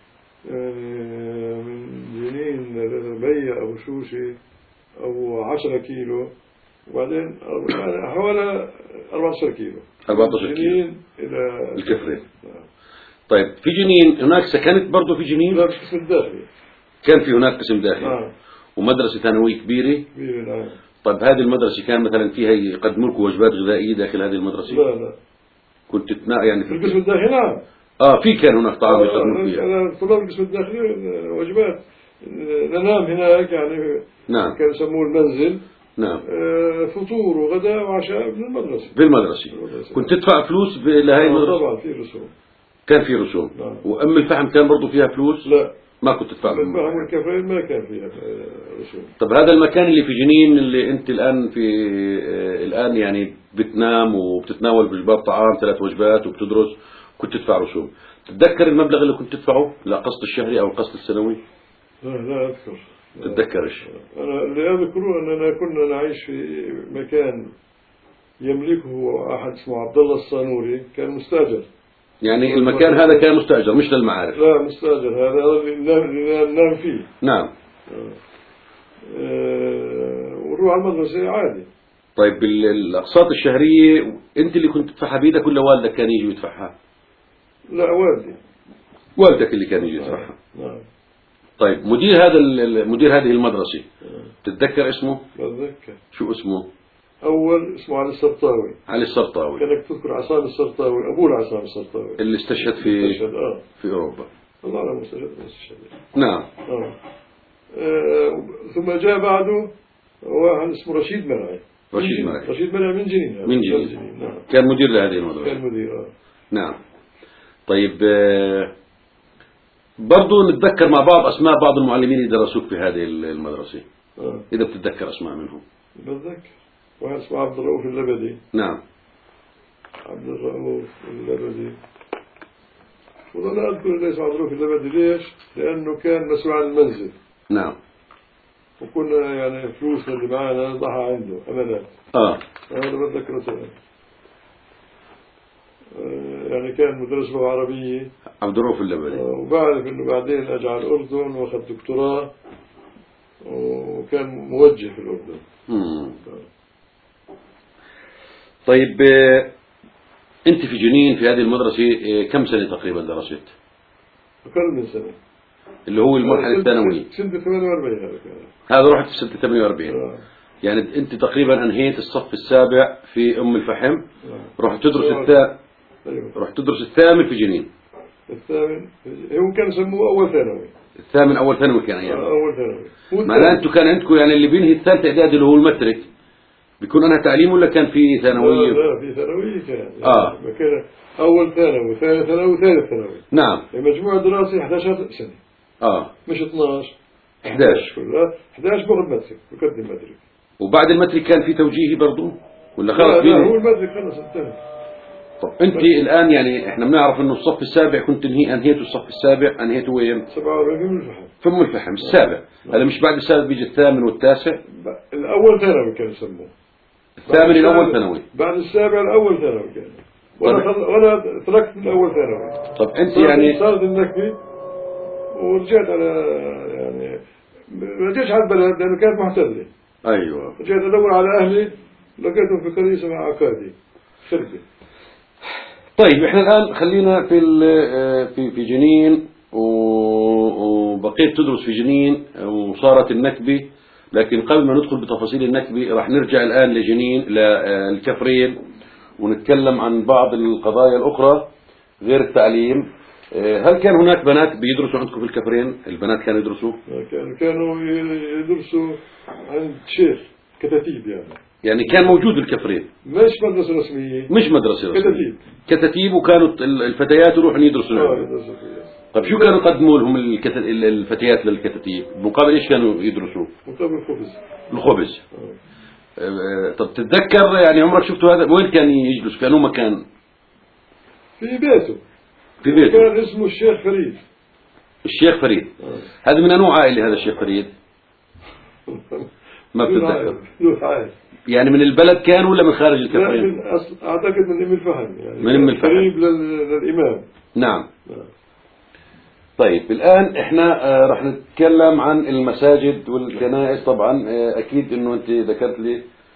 يعني من جنين لبية أو شوشي أو عشرة كيلو وبعدين يعني حوالي أربعة عشر كيلو
أربعة عشر كيلو
جنين إلى
الكفرين. طيب في جنين هناك سكنت برضه في جنين؟
لا، القسم الداخلي
كان في هناك قسم داخلي
آه.
ومدرسة ثانوية كبيرة.
كبيرة نعم.
طيب هذه المدرسة كان مثلا فيها يقدموا لكم وجبات غذائية داخل هذه المدرسة؟
لا لا،
كنت تنا يعني
في القسم الداخلي نعم.
اه في كان هناك طعام يقدموا فيها.
أنا طلاب القسم الداخلي وجبات، ننام هناك يعني.
نعم.
كانوا يسموه المنزل.
نعم.
آه، فطور وغداء وعشاء في المدرسة.
في المدرسة. كنت تدفع فلوس لهي المدرسة؟
طبعا في رسوم.
كان في رسوم.
نعم.
وأم الفحم كان برضو فيها فلوس؟
لا،
ما كنت تدفع
أم الفحم والكفرين ما كان فيها رسوم.
طب هذا المكان اللي في جنين اللي أنت الآن في آه الآن يعني بتنام وبتتناول وجبات طعام ثلاث وجبات وبتدرس، كنت تدفع رسوم. تتذكر المبلغ اللي كنت تدفعه لقسط الشهري أو القسط السنوي؟
لا لا أذكر.
تتذكرش؟
أنا اللي أذكره أننا كنا نعيش في مكان يملكه أحد اسمه عبد الله الصانوري، كان مستأجر.
يعني المكان هذا كان مستأجر مش للمعارف؟
لا مستأجر، هذا اللي ننام فيه.
نعم.
أه ونروح على المدرسة عادي.
طيب الأقساط الشهرية أنت اللي كنت تدفعها بيدك ولا والدك كان يجي يدفعها؟
لا والدي.
والدك اللي كان يجي يدفعها.
نعم.
طيب مدير هذا مدير هذه المدرسة تتذكر اسمه؟
بتذكر.
شو اسمه؟
أول اسمه علي السرطاوي.
علي السرطاوي.
كانك تذكر عصام السرطاوي، أبوه عصام السرطاوي
اللي استشهد في
استشهد آه.
في أوروبا.
الله أعلم استشهد استشهد.
نعم.
آه. آه. ثم جاء بعده واحد اسمه رشيد مرعي.
رشيد مرعي.
رشيد مرعي من جنين.
من جنين.
نعم.
كان مدير لهذه المدرسة.
كان مدير. آه.
نعم. طيب آه برضو نتذكر مع بعض أسماء بعض المعلمين اللي درسوك في هذه المدرسة.
آه.
إذا بتتذكر أسماء منهم.
بتذكر. واحد اسمه عبد الرؤوف اللبدي.
نعم.
عبد الرؤوف اللبدي. وأنا أذكر ليس عبد الرؤوف اللبدي ليش؟ لأنه كان مسؤول عن المنزل.
نعم.
وكنا يعني فلوسنا اللي معنا ضحى عنده أمانات.
آه.
هذا بتذكره تمام. آه يعني كان مدرس لغة عربية.
عبد الرؤوف اللبدي.
آه وبعرف إنه بعدين أجى على الأردن وأخذ دكتوراه وكان موجه في الأردن.
مم. طيب أنت في جنين في هذه المدرسة كم سنة تقريبا درست؟
أقل من سنة.
اللي هو المرحلة الثانوية.
سنة ثمانية وأربعين هذا كان.
هذا رحت في سنة ثمانية وأربعين.
آه.
يعني أنت تقريبا أنهيت الصف السابع في أم الفحم.
آه.
رحت تدرس الثامن.
أيوة.
رحت تدرس الثامن في جنين.
الثامن هو كان يسموه أول ثانوي.
الثامن أول ثانوي كان أيام.
آه أول ثانوي.
معناه أنتم كان عندكم يعني اللي بينهي الثالث إعدادي اللي هو المترك بيكون أنا تعليم ولا كان في ثانوية؟
لا, لا في ثانوية كان.
آه.
يعني كان أول ثانوي ثاني ثانوي ثالث ثانوي.
نعم.
المجموع الدراسي إحدى عشر سنة.
آه.
مش اثناشر.
إحدى عشر.
كلها إحدى عشر باخذ مترك بقدم مترك.
وبعد المترك كان في توجيهي برضو ولا خلص؟
لا, لا هو المترك خلص انتهى.
طب أنت الآن يعني إحنا بنعرف إنه الصف السابع كنت انهي أنهيته الصف السابع أنهيته وين؟
سبعة وأربعين في الفحم.
في أم الفحم السابع. هذا مش بعد السابع بيجي الثامن والتاسع؟
الأول ثانوي كان يسموه.
الثامن الأول ثانوي.
بعد السابع الأول ثانوي كان. وأنا خل... وأنا تركت من الأول ثانوي.
طب أنت يعني
صارت النكبة ورجعت على يعني ما رجعتش على البلد لأنه كانت محتلة.
أيوة.
رجعت أدور على أهلي لقيتهم في قرية اسمها عكادي خربة.
طيب احنا الآن خلينا في في في جنين وبقيت تدرس في جنين وصارت النكبة، لكن قبل ما ندخل بتفاصيل النكبة راح نرجع الآن لجنين للكفرين ونتكلم عن بعض القضايا الأخرى غير التعليم. هل كان هناك بنات بيدرسوا عندكم في الكفرين؟ البنات كانوا يدرسوا؟
كانوا كانوا يدرسوا عند شيخ كتاتيب يعني.
يعني كان موجود الكفرين؟
مش مدرسة رسمية.
مش مدرسة رسمية.
كتاتيب.
كتاتيب وكانوا الفتيات يروحوا يدرسوا
اه
لهم.
يدرسوا فيها.
طب شو كانوا يقدموا لهم الكت... الفتيات للكتاتيب؟ مقابل ايش كانوا يدرسوا؟
مقابل الخبز.
الخبز.
آه.
أه طب تتذكر يعني عمرك شفتوا هذا وين كان يجلس؟ كانوا مكان
في بيته.
في بيته.
كان اسمه الشيخ فريد.
الشيخ فريد.
آه.
هذا من انواع عائلة هذا الشيخ فريد؟ ما بتتذكر؟
له عائلة.
يعني من البلد كان ولا من خارج الكفرين؟
من أصل أعتقد من أم الفحم يعني.
من أم الفحم.
قريب لل... للإمام.
نعم.
نعم.
طيب الآن احنا آه رح نتكلم عن المساجد والكنائس. طبعا آه أكيد إنه أنت ذكرت لي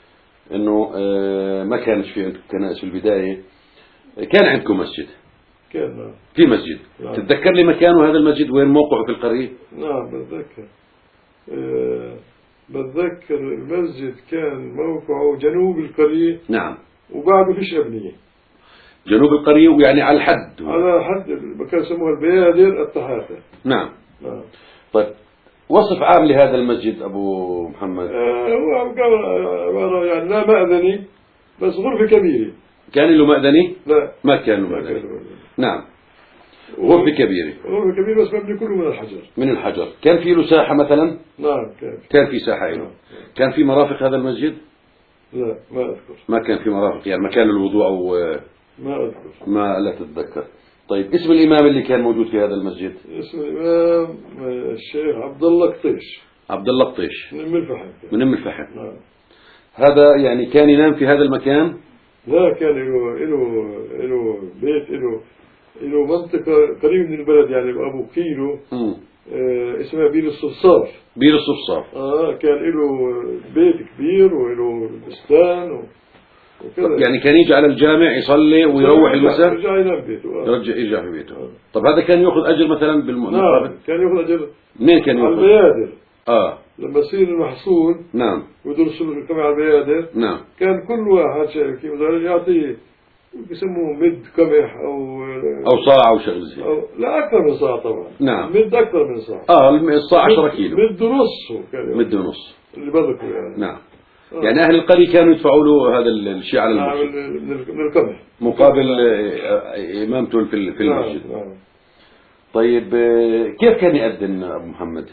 انه آه، ما كانش في عندكم كنائس في البداية، كان عندكم مسجد،
كان نعم.
في مسجد.
نعم.
تتذكر لي مكانه هذا المسجد، وين موقعه في القرية؟
نعم بتذكر. أه بتذكر المسجد كان موقعه جنوب القرية.
نعم.
وبعده فيش أبنية.
جنوب القرية، ويعني على الحد.
على حد المكان يسموها البيادر التحافة.
نعم.
نعم.
طيب وصف عام لهذا المسجد أبو محمد.
أه هو عبارة يعني لا مأذني، بس غرفة كبيرة.
كان له مأذني؟
لا
ما كان له
ما
مأذني.
كان له مأذني.
نعم. غرفة كبيرة.
غرفة كبيرة بس مبني كله من الحجر.
من الحجر. كان في له ساحة مثلا؟
نعم كان.
كان في ساحة له.
نعم.
كان في مرافق هذا المسجد؟
لا ما أذكر.
ما كان في مرافق، يعني مكان الوضوء أو
ما أذكر.
ما لا تتذكر. طيب اسم الإمام اللي كان موجود في هذا المسجد؟
اسم الإمام الشيخ عبد الله قطيش.
عبد الله قطيش.
من أم الفحم.
من أم الفحم.
نعم.
هذا يعني كان ينام في هذا المكان؟
لا كان له له له بيت له له منطقة قريب من البلد، يعني أبو كيلو.
امم
آه اسمها بير الصفصاف.
بير الصفصاف.
اه كان له بيت كبير وله بستان و... وكذا.
يعني كان يجي على الجامع يصلي ويروح المساء؟
يرجع ينام بيته. آه.
يرجع يرجع في بيته.
آه.
طب هذا كان ياخذ اجر مثلا بالمقابل؟
نعم كان ياخذ اجر.
منين كان
على
ياخذ؟
البيادر.
اه
لما يصير المحصول.
نعم.
ويدرسوا القمح على البيادر.
نعم.
كان كل واحد شايف كيف يعطيه بيسموه مد قمح او
او صاع او شغل زي.
أو لا اكثر من صاع طبعا.
نعم.
مد اكثر من صاع.
اه الصاع عشرة كيلو.
مد ونص كان.
مد ونص.
اللي بذكره يعني.
نعم. آه. يعني اهل القرية كانوا يدفعوا له هذا الشيء على المسجد.
نعم من القمح.
مقابل امامته في المسجد.
نعم. نعم.
طيب كيف كان يأذن ابو محمد؟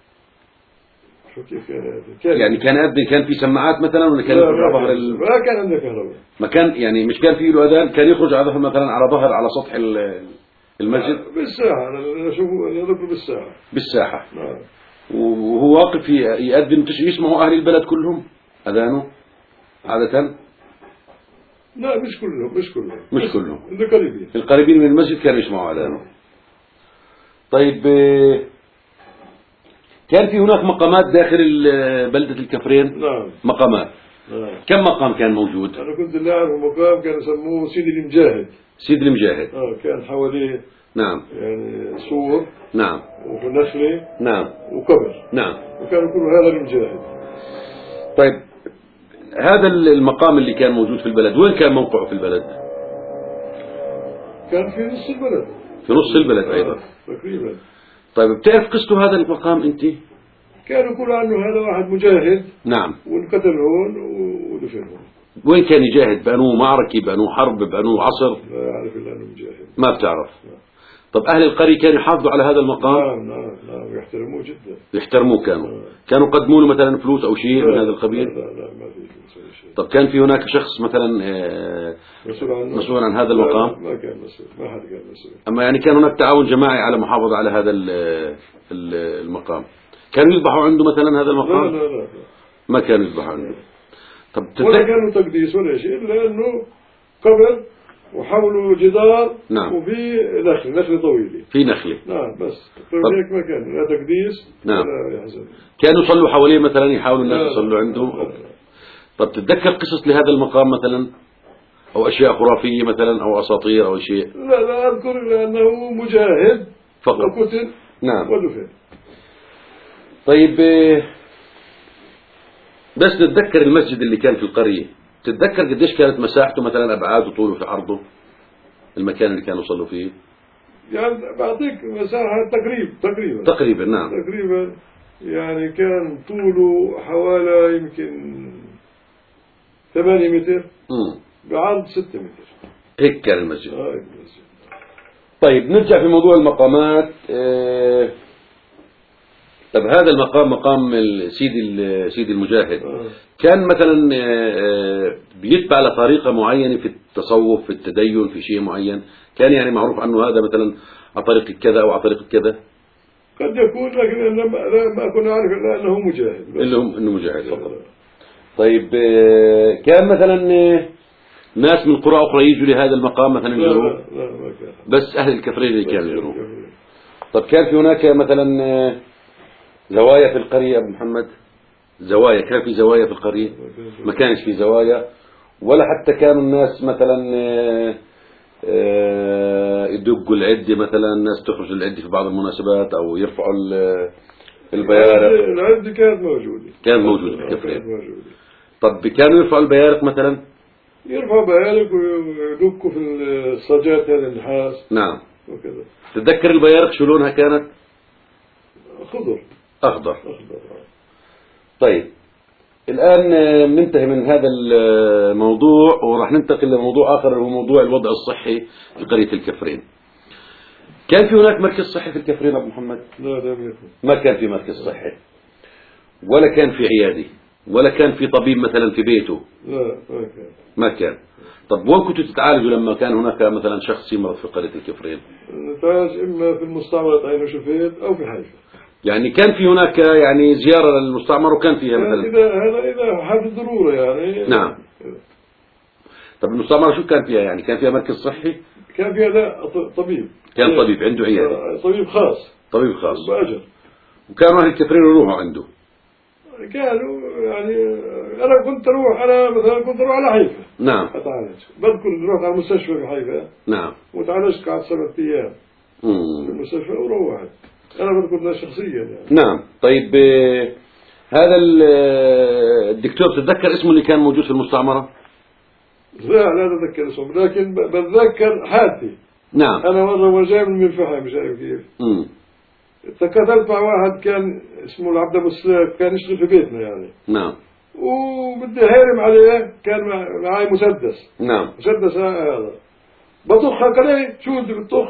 كيف كان كان
يعني كان يأذن، كان في سماعات مثلا ولا كان يخرج على ظهر ال...
ما كان عنده كهرباء.
ما كان يعني مش كان في له اذان، كان يخرج على ظهر مثلا على ظهر على سطح المسجد
بالساحة. انا اشوفه يضرب بالساحة.
بالساحة.
نعم.
وهو واقف يأذن يسمعوا اهل البلد كلهم اذانه عادة؟
لا مش كلهم مش كلهم
مش كلهم.
القريبين.
القريبين من المسجد كانوا يسمعوا اذانه. طيب كان في هناك مقامات داخل بلدة الكفرين؟
نعم.
مقامات.
نعم.
كم مقام كان موجود؟
أنا كنت اللي أعرف مقام كان يسموه سيدي المجاهد.
سيدي المجاهد.
آه كان حواليه.
نعم.
يعني سور.
نعم.
ونخلة.
نعم.
وقبر.
نعم.
وكان يقولوا هذا المجاهد.
طيب هذا المقام اللي كان موجود في البلد وين كان موقعه في البلد؟
كان في نص البلد.
في نص البلد أيضا.
آه تقريبا.
طيب بتعرف قصته هذا المقام أنت؟
كانوا يقولوا عنه هذا واحد مجاهد.
نعم.
وانقتل هون ودفن هون.
وين كان يجاهد؟ بأنه معركة، بأنه حرب، بأنه عصر؟
لا أعرف إلا أنه مجاهد.
ما بتعرف؟
نعم.
طب أهل القرية كانوا يحافظوا على هذا المقام؟
نعم نعم نعم يحترموه جدا.
يحترموه كانوا.
نعم.
كانوا يقدموا له مثلا فلوس أو شيء من هذا القبيل؟
لا لا, لا ما في فلوس ولا شيء.
طب كان في هناك شخص مثلا
مسؤول عن
مسؤول عن هذا المقام؟
ما كان مسؤول، ما حد كان مسؤول.
أما يعني كان هناك تعاون جماعي على محافظة على هذا المقام. كانوا يذبحوا عنده مثلا هذا المقام؟
لا لا لا, لا.
ما كانوا يذبحوا عنده. طب
ولا كانوا تقديس ولا شيء، إلا أنه قبر وحوله جدار.
نعم.
وفي نخل نخل طويلة.
في نخلة.
نعم بس هيك ما كان لا تقديس.
نعم.
ولا يحزن.
كانوا يصلوا حواليه مثلا، يحاولوا الناس يصلوا عنده.
لا لا.
طب تتذكر قصص لهذا المقام مثلا أو أشياء خرافية مثلا أو أساطير أو شيء؟
لا لا أذكر إلا أنه مجاهد
فقط.
وقتل.
نعم.
ودفن.
طيب بس نتذكر المسجد اللي كان في القرية، تتذكر قديش كانت مساحته مثلا، أبعاده طوله في عرضه، المكان اللي كانوا يصلوا فيه؟
يعني بعطيك مساحة تقريبا تقريبا
تقريبا. نعم.
تقريبا يعني كان طوله حوالي يمكن ثمانية متر.
امم
بعرض ستة متر.
هيك كان المسجد.
آه المسجد.
طيب نرجع في موضوع المقامات. اه طب هذا المقام مقام سيدي سيدي المجاهد.
آه.
كان مثلا اه بيتبع لطريقة معينة في التصوف، في التدين، في شيء معين كان يعني معروف عنه هذا مثلا على طريقة كذا أو على طريقة كذا؟
قد يكون، لكن أنا ما كنا نعرف إلا أنه مجاهد.
إلا هم إنه مجاهد فقط. طيب كان مثلا ناس من قرى أخرى يجوا لهذا المقام مثلا يجوا؟
لا لا ما كان.
بس أهل الكفرين اللي كانوا يجوا. طب كان في هناك مثلا زوايا في القرية أبو محمد؟ زوايا، كان في زوايا في القرية؟ ما كانش في زوايا، ولا حتى كانوا الناس مثلا آه، آه، يدقوا العدة، مثلا الناس تخرج العدة في بعض المناسبات أو يرفعوا ال- البيارق؟
العدة كانت موجودة،
كانت موجودة في
كانت
الكفرين.
موجودة.
طب كانوا يرفعوا البيارق مثلا؟
يرفعوا بيارق ويدقوا في الصاجات هذه النحاس
نعم.
وكذا.
تتذكر البيارق شو لونها كانت؟
خضر.
أخضر.
أخضر.
طيب الآن ننتهي من هذا الموضوع وراح ننتقل لموضوع آخر، وهو موضوع الوضع الصحي في قرية الكفرين. كان في هناك مركز صحي في الكفرين أبو محمد؟
لا لا يكون.
ما كان في مركز صحي، ولا كان في عيادة، ولا كان في طبيب مثلا في بيته؟
لا ما كان.
ما كان. طب وين كنتوا تتعالجوا لما كان هناك مثلا شخص يمرض في قرية الكفرين؟
نتعالج إما في المستعمرة عين وشفيت أو في حيفا.
يعني كان في هناك يعني زيارة للمستعمر وكان فيها مثلا؟
إذا هذا إذا حالة ضرورة يعني.
نعم. طب المستعمرة شو كان فيها يعني؟ كان فيها مركز صحي؟
كان فيها لا طبيب.
كان طبيب عنده عيادة؟
طبيب خاص.
طبيب خاص.
بأجر.
وكانوا أهل الكفرين يروحوا عنده؟
كانوا يعني أنا كنت أروح، أنا مثلا كنت أروح على حيفا.
نعم.
أتعالج. بذكر رحت على المستشفى في حيفا.
نعم.
وتعالجت قعدت سبعة أيام
مم.
في المستشفى وروحت. أنا بذكر ده شخصيا يعني.
نعم. طيب آه، هذا ال- آه، الدكتور تتذكر اسمه اللي كان موجود في المستعمرة؟
لا لا أتذكر اسمه، لكن ب- بتذكر حالتي.
نعم.
أنا مرة وجاي من المنفحة، شايف كيف؟
مم.
تكاتلت مع واحد كان اسمه العبد أبو السلاف، كان يشتغل في بيتنا يعني.
نعم.
وبدي هارم عليه، كان مع- معي مسدس.
نعم.
مسدس هذا بطخ عليه، شو انت بتطخ؟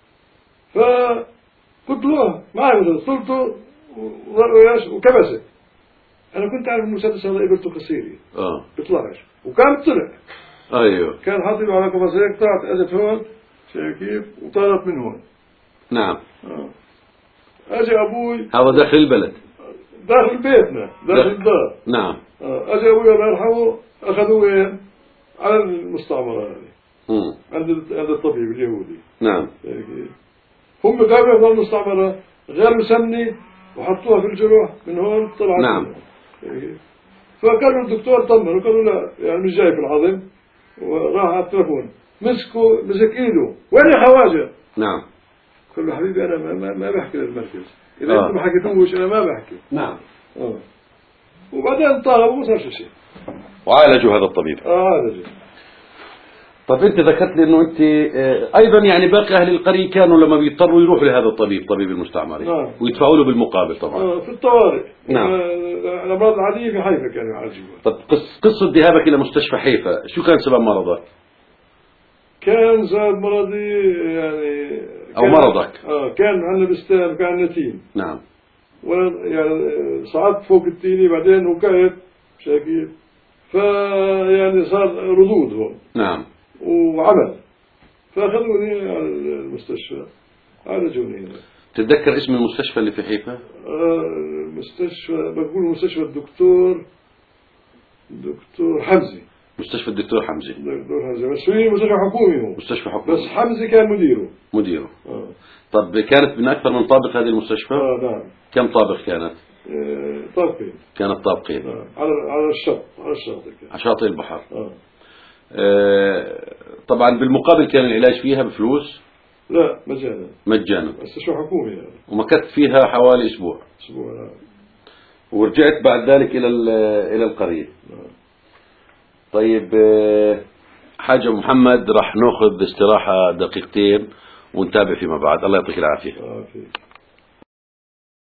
فقلت له معي مسدس، قلت له وياش وكبسه. انا كنت عارف المسدس هذا ابرته قصيرة
اه.
بيطلعش، وكان طلع.
ايوه.
كان حاطط له على قفص هيك، طلعت اجت هون، شايف كيف؟ وطارت من هون.
نعم.
آه. اجى ابوي
هذا داخل البلد؟
داخل بيتنا، داخل الدار.
نعم.
آه. اجى ابوي الله يرحمه، اخذوه وين؟ على المستعمرة هذه.
مم.
عند عند الطبيب اليهودي.
نعم.
هم قاموا في المستعمرة، غيروا سمني وحطوها في الجروح من هون طلعت.
نعم.
فقالوا الدكتور طمن وقالوا لا يعني مش جاي في العظم، وراح على التليفون مسكوا مسك ايده، وين يا خواجه؟
نعم.
قال له حبيبي انا ما, ما, ما بحكي للمركز، اذا
آه.
انت ما حكيتوش انا ما بحكي.
نعم.
اه وبعدين طلبوا وما صار شيء.
وعالجوا هذا الطبيب.
اه هذا جي.
طب انت ذكرت لي انه انت آه، ايضا يعني باقي اهل القرية كانوا لما بيضطروا يروحوا لهذا الطبيب، طبيب المستعمري،
نعم.
ويدفعوا له بالمقابل طبعا.
آه في الطوارئ.
نعم.
آه، الامراض العاديه في حيفا كانوا يعالجوها.
طب قص- قصة ذهابك إلى مستشفى حيفا شو كان سبب مرضك؟
كان سبب مرضي يعني
أو
كان-
مرضك.
اه كان عندنا بستان، كان نتيم.
نعم.
وانا يعني صعدت فوق التيني، بعدين وقعت شاكيت، فيعني صار ردود هون
نعم.
وعمل، فاخذوني على المستشفى عالجوني هنا.
تتذكر اسم المستشفى اللي في حيفا؟
آه، المستشفى بقول مستشفى الدكتور دكتور حمزي.
مستشفى الدكتور حمزة.
دكتور حمزي، بس هي مستشفى حكومي هو.
مستشفى حكومي.
بس حمزي كان مديره.
مديره.
اه,
طب كانت من أكثر من طابق هذه المستشفى؟
آه نعم.
كم طابق كانت؟
آه طابقين.
كانت طابقين.
آه. على على الشط، على الشاطئ كان.
على شاطئ البحر.
آه.
آه طبعا بالمقابل كان العلاج فيها بفلوس؟
لا مجانا.
مجانا.
مستشفى حكومي يعني.
ومكثت فيها حوالي أسبوع.
أسبوع نعم.
ورجعت بعد ذلك إلى إلى القرية.
نعم.
طيب آه، حاج محمد راح ناخذ استراحة دقيقتين ونتابع فيما بعد. الله يعطيك العافية.
آه فيه.